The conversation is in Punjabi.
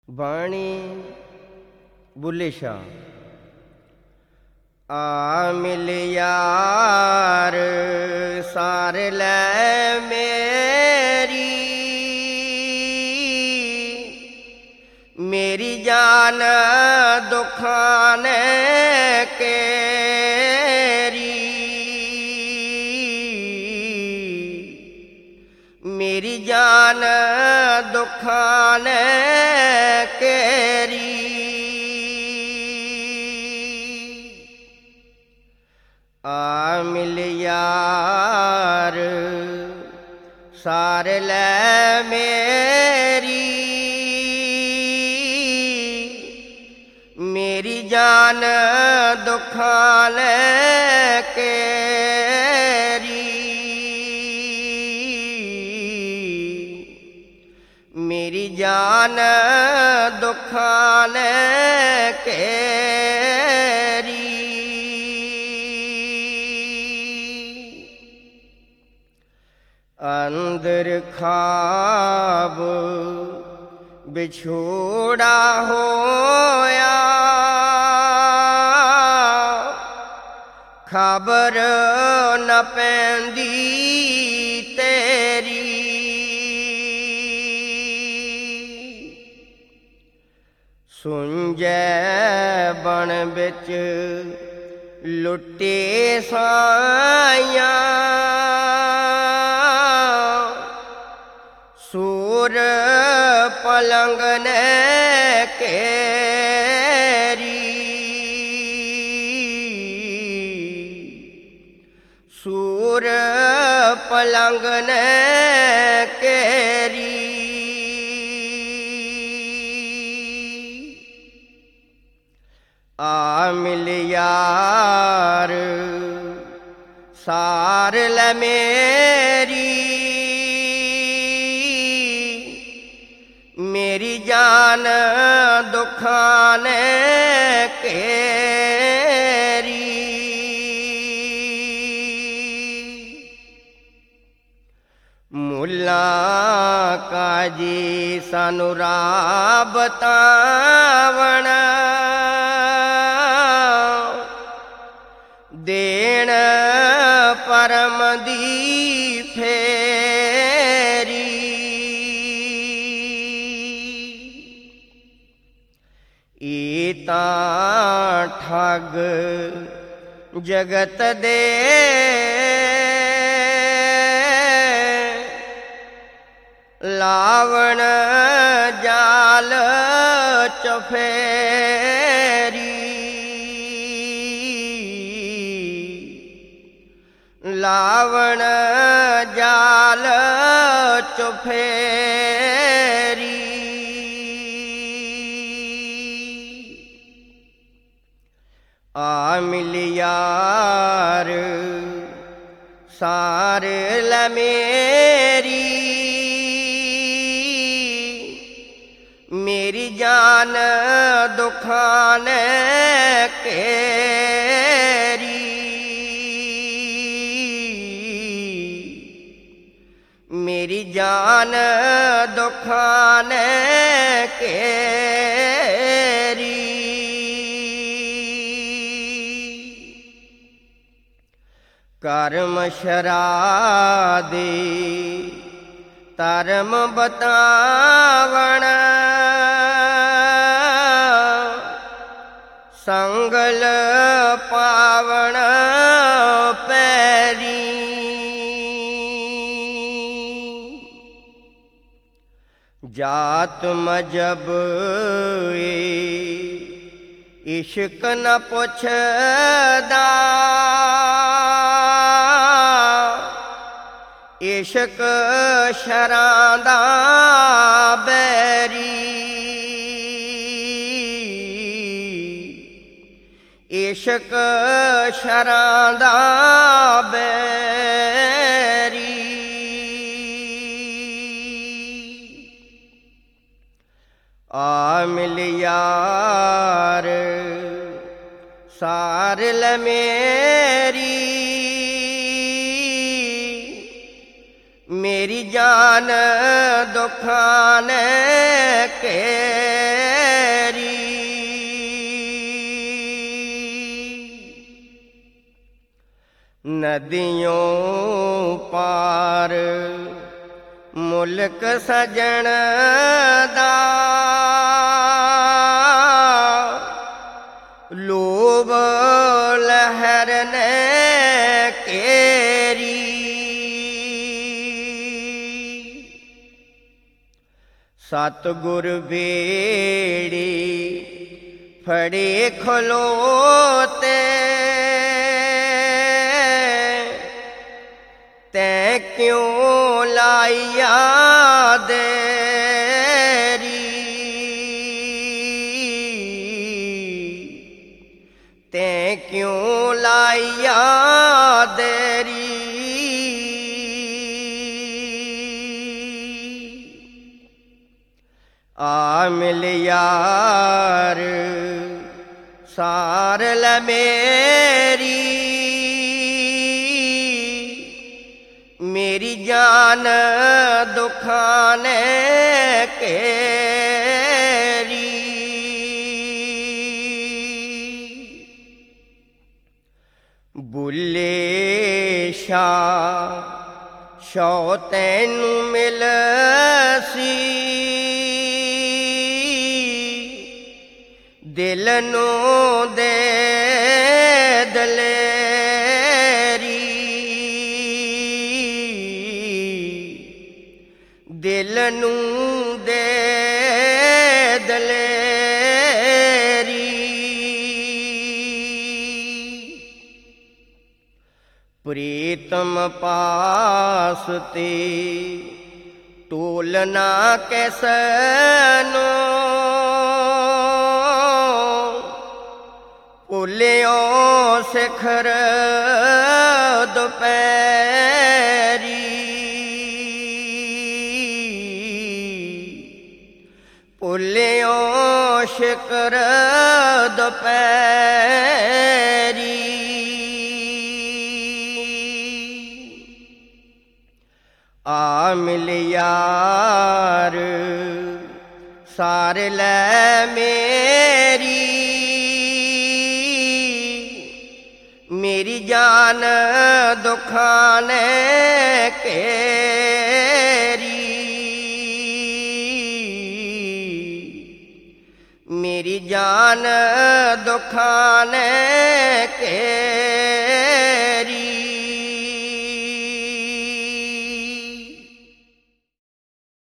ਬਾਣੀ ਬੁੱਲੇ ਸ਼ਾਹ। ਆ ਮਿਲ ਯਾਰ ਸਾਰ ਲੈ ਮੇਰੀ ਜਾਨ ਦੁੱਖਾਂ ਨੇ ਕੇਰੀ। ਮੇਰੀ ਜਾਨ ਦੁੱਖਾਂ ਨੇ ਕੇਰੀ। ਆ ਮਿਲ ਯਾਰ ਸਾਰ ਲੈ ਮੇਰੀ ਜਾਨ ਦੁੱਖਾਂ ਲੈ ਕੇਰੀ। ਮੇਰੀ ਜਾਨ ਦੁੱਖਾਂ ਲੈ ਕੇਰੀ। ਅੰਦਰ ਖਾਬ ਵਿਛੋੜਾ ਹੋਇਆ, ਖਬਰ ਨ ਪੈਂਦੀ ਤੇਰੀ। ਸੁੰਝੇ ਬਣ ਵਿੱਚ ਲੁੱਟੇ ਸਾਈਆਂ, ਸੂਰ ਪਲੰਗ ਨੇ ਕੇਰੀ। ਸੂਰ ਪਲੰਗ ਨੇ ਕੇਰੀ। ਆ ਮਿਲ ਯਾਰ ਸਾਰ ਲੈ ਮੇਰੀ ਜਾਨ ਦੁੱਖਾਂ ਨੇ ਕੇਰੀ। ਮੁੱਲਾ ਕਾਜੀ ਸਾਨੂੰ ਰਾਹ ਬਤਾਵਣ, ਦੇਣ ਪਰਮ ਦੀ ਫੇਰੀ। ਇਹ ਤਾਂ ਠੱਗ ਜਗਤ ਦੇ ਲਾਵਣ ਜਾਲ ਚਫੇਰੀ। ਲਾਵਣ ਜਾਲ ਚਫੇਰੀ। ਆ ਮਿਲ ਯਾਰ ਸਾਰ ਲੈ ਮੇਰੀ ਜਾਨ ਦੁੱਖਾਂ ਨੇ ਕੇਰੀ। ਮੇਰੀ ਜਾਨ ਦੁੱਖਾਂ ਨੇ ਕੇਰੀ। ਕਰਮ ਸ਼ਰਾਦੀ ਧਰਮ ਬਤਾਵਣ, ਸੰਗਲ ਪਾਵਣ ਪੈਰੀ। ਜਾਤ ਮਜਬ ਇਸ਼ਕ ਨ ਪੁੱਛਦਾ, ਇਸ਼ਕ ਸ਼ਰਾਂ ਦਾ ਬੈਰੀ। ਇਸ਼ਕ ਸ਼ਰਾਂ ਦਾ ਬੈਰੀ। ਆ ਮਿਲ ਯਾਰ ਸਾਰ ਲੈ ਮੇਰੀ ਜਾਨ ਦੁੱਖਾਂ ਨੇ ਕੇਰੀ। ਨਦੀਓਂ ਪਾਰ ਮੁਲਕ ਸਜਣ ਦਾ ਲੋਭ ਲਹਿਰ ਨੇ ਘੇਰੀ। ਸਤਿਗੁਰ ਬੇੜੀ ਫੜੇ ਖਲੋਤੇ ਤੈਂ ਕਿਉਂ ਲਾਇਆ ਦੇਰੀ। ਤੈਂ ਕਿਉਂ ਲਾਇਆ ਦੇਰੀ। ਆ ਮਿਲ ਯਾਰ ਸਾਰ ਲੈ ਮੇਰੀ, ਮੇਰੀ ਜਾਨ ਦੁੱਖਾਂ ਨੇ ਘੇਰੀ। ਬੁੱਲੇ ਸ਼ਾਹ ਸ਼ੌ ਤੈਨੂੰ ਮਿਲਸੀ, ਦਿਲ ਨੂੰ ਦੇ ਦਲੇਰੀ। ਦਿਲ ਨੂੰ ਦੇ ਦਲੇਰੀ। ਪ੍ਰੀਤਮ ਪਾਸ ਤੇ ਤੋਲਨਾ ਕੈਸਨੋ, ਭੁੱਲਿਓ ਸਿਖਰ ਦੁਪਹਿਰੀ। ਭੁੱਲਿਓ ਸਿਖਰ ਦੁਪਹਿਰੀ। ਆ ਮਿਲ ਯਾਰ ਸਾਰ ਲੈ ਮੇਰੀ, ਮੇਰੀ ਜਾਨ ਦੁੱਖਾਂ ਨੇ ਘੇਰੀ। ਮੇਰੀ ਜਾਨ ਦੁੱਖਾਂ ਨੇ ਘੇਰੀ।